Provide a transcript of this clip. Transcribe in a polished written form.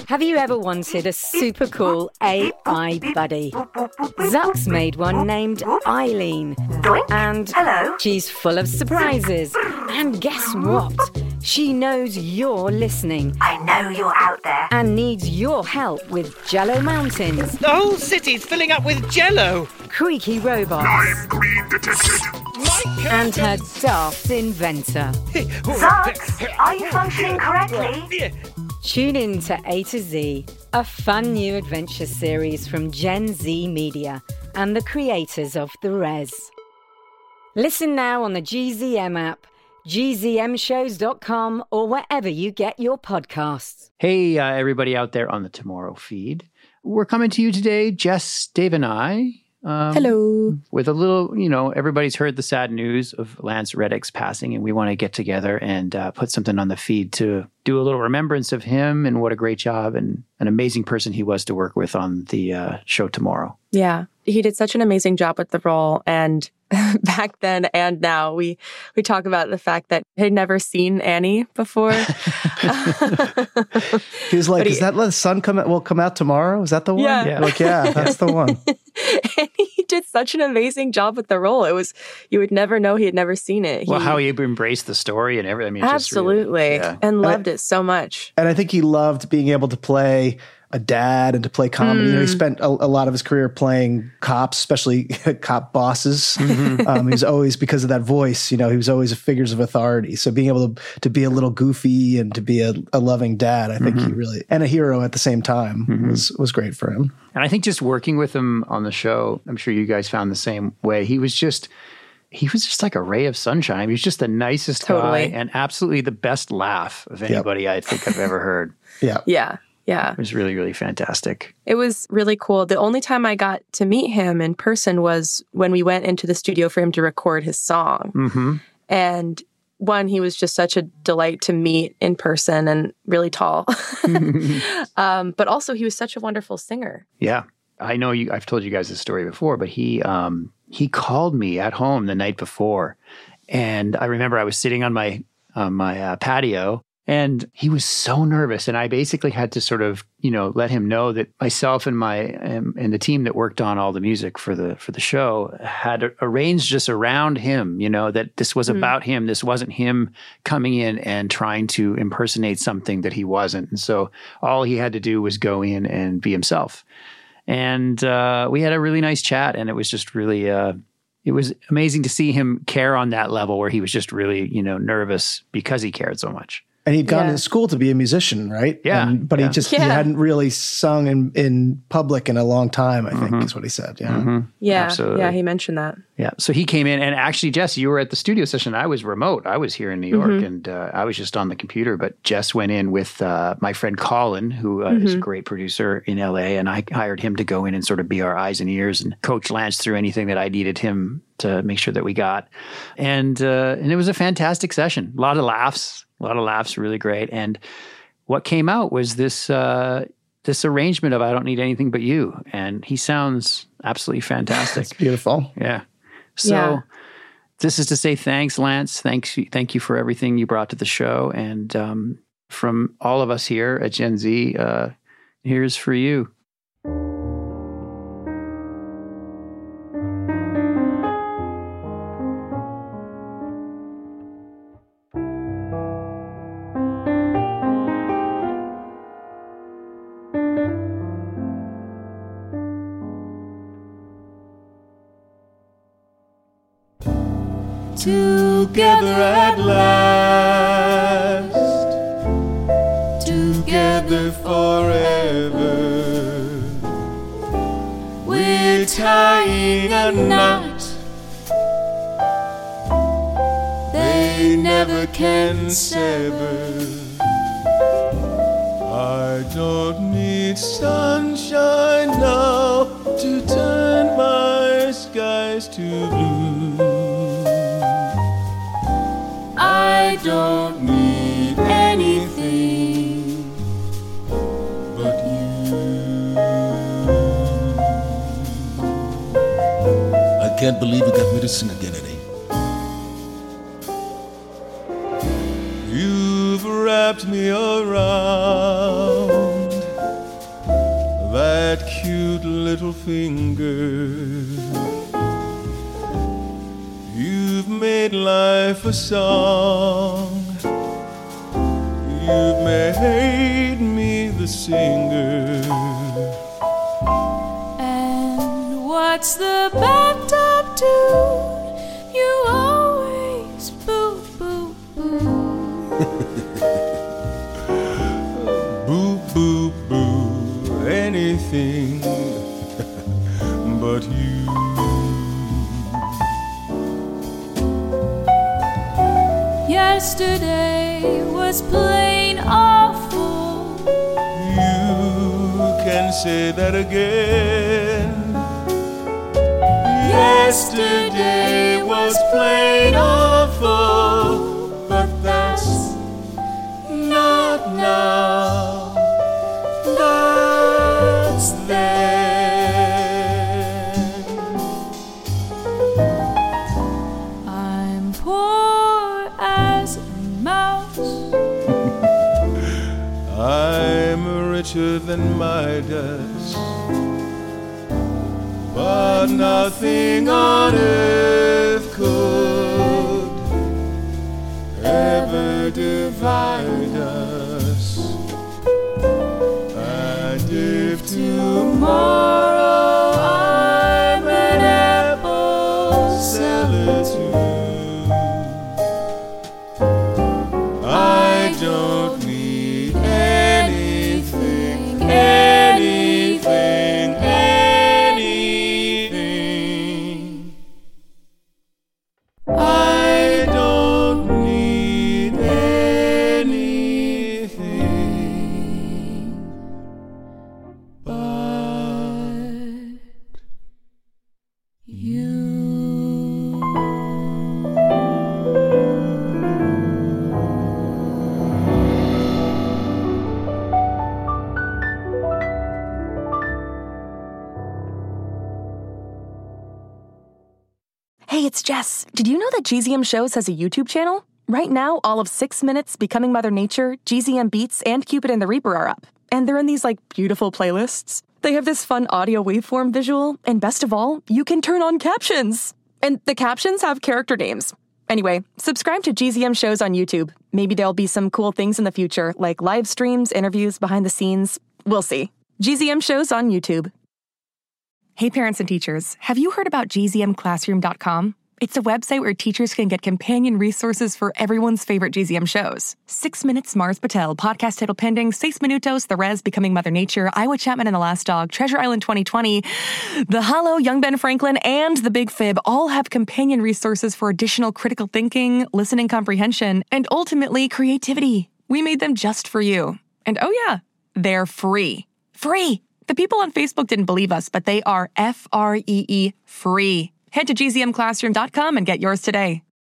Have you ever wanted a super cool AI buddy? Zuck's made one named Eileen. And she's full of surprises. And guess what? She knows you're listening. I know you're out there. And needs your help with Jello Mountains. The whole city's filling up with Jello. Creaky robots. I'm green detected. And her daft inventor. Zucks, are you functioning correctly? Tune in to A to Z, a fun new adventure series from Gen Z Media and the creators of The Res. Listen now on the GZM app, gzmshows.com, or wherever you get your podcasts. Hey, everybody out there on the Tomorrow feed. We're coming to you today, Jess, Dave, and I. Hello. With a little, everybody's heard the sad news of Lance Reddick's passing, and we want to get together and put something on the feed to do a little remembrance of him and what a great job and an amazing person he was to work with on the show Tomorrow. Yeah, he did such an amazing job with the role. And back then and now, we talk about the fact that he'd never seen Annie before. He was like, "Is that the sun will come out tomorrow? Is that the one?" Yeah. Like, yeah, that's the one. And he did such an amazing job with the role. You would never know he had never seen it. How he embraced the story and everything. I mean, absolutely. Just really, and loved it so much. And I think he loved being able to play a dad and to play comedy. He spent a lot of his career playing cops, especially cop bosses. He was always, because of that voice, he was always figures of authority. So being able to be a little goofy and to be a loving dad, I think he really, and a hero at the same time, was great for him. And I think just working with him on the show, I'm sure you guys found the same way. He was just like a ray of sunshine. He was just the nicest guy and absolutely the best laugh of anybody I think I've ever heard. Yeah. It was really, really fantastic. It was really cool. The only time I got to meet him in person was when we went into the studio for him to record his song. And he was just such a delight to meet in person and really tall. But also he was such a wonderful singer. Yeah. I know I've told you guys this story before, but he called me at home the night before. And I remember I was sitting on my patio. And he was so nervous, and I basically had to sort of, let him know that myself and and the team that worked on all the music for the show had arranged just around him, that this was about him. This wasn't him coming in and trying to impersonate something that he wasn't. And so all he had to do was go in and be himself. And we had a really nice chat, and it was just really it was amazing to see him care on that level where he was just really, nervous because he cared so much. And he'd gone to school to be a musician, right? Yeah. But he hadn't really sung in public in a long time, I think is what he said. Yeah. Yeah. Absolutely. Yeah, he mentioned that. Yeah. So he came in, and actually, Jess, you were at the studio session. I was remote. I was here in New York, and I was just on the computer. But Jess went in with my friend Colin, who is a great producer in LA, and I hired him to go in and sort of be our eyes and ears and coach Lance through anything that I needed him to make sure that we got. And it was a fantastic session. A lot of laughs, really great. And what came out was this arrangement of I Don't Need Anything But You. And he sounds absolutely fantastic. It's beautiful. Yeah. So this is to say thanks, Lance. Thank you for everything you brought to the show. And from all of us here at Gen Z, here's for you. Together at last, together forever, we're tying a knot they never can sever. I don't need sunshine now to turn my skies to blue. I don't need anything but you. I can't believe you got me to sing again, Eddie. You've wrapped me around that cute little finger. You've made life a song. You've made me the singer. And what's the bathtub tune? You always boo, boo, boo. Boo, boo, boo, anything but you. Yesterday was plain awful. You can say that again. Yesterday was plain awful, but that's not now. That's then. I'm poor as a mouse. I'm richer than Midas, but nothing on earth could ever divide us. And if tomorrow I'm an apple seller too, I don't need anything, anything, anything. I don't need anything but you. Hey, it's Jess. Did you know that GZM Shows has a YouTube channel? Right now, all of 6 Minutes, Becoming Mother Nature, GZM Beats, and Cupid and the Reaper are up. And they're in these, beautiful playlists. They have this fun audio waveform visual, and best of all, you can turn on captions. And the captions have character names. Anyway, subscribe to GZM Shows on YouTube. Maybe there'll be some cool things in the future, like live streams, interviews, behind the scenes. We'll see. GZM Shows on YouTube. Hey parents and teachers, have you heard about gzmclassroom.com? It's a website where teachers can get companion resources for everyone's favorite GZM shows. 6 Minutes, Mars Patel, Podcast Title Pending, 6 Minutos, The Res, Becoming Mother Nature, Iowa Chapman and the Last Dog, Treasure Island 2020, The Hollow, Young Ben Franklin, and The Big Fib all have companion resources for additional critical thinking, listening comprehension, and ultimately creativity. We made them just for you. And oh yeah, they're free. Free! The people on Facebook didn't believe us, but they are free. Head to gzmclassroom.com and get yours today.